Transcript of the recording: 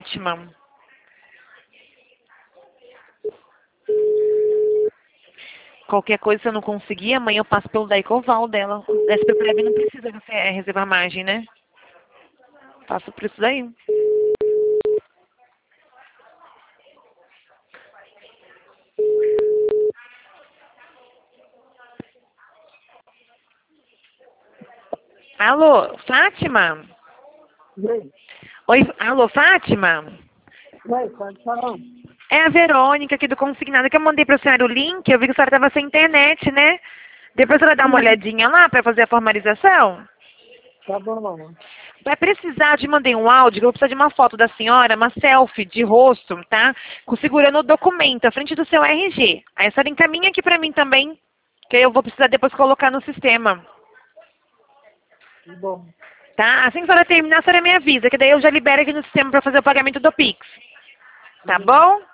Fátima. Qualquer coisa, se eu não conseguir, amanhã eu passo pelo Daicoval dela. SP Prévia não precisa você reservar margem, né? Passo por isso daí. Alô, Fátima? Oi, Oi, alô, Fátima? oi, pode falar. É a Verônica aqui do Consignado, que eu mandei pra senhora o link, eu vi que a senhora estava sem internet, né? Depois ela dá uma olhadinha lá para fazer a formalização. Tá bom, mamãe. Vai precisar, te mandei um áudio, eu vou precisar de uma foto da senhora, uma selfie de rosto, tá? Segurando o documento, à frente do seu RG. Aí a senhora encaminha aqui pra mim também, que eu vou precisar depois colocar no sistema. Tá bom. Tá? Assim que a senhora terminar, a senhora me avisa, que daí eu já libero aqui no sistema pra fazer o pagamento do Pix. Tá bom?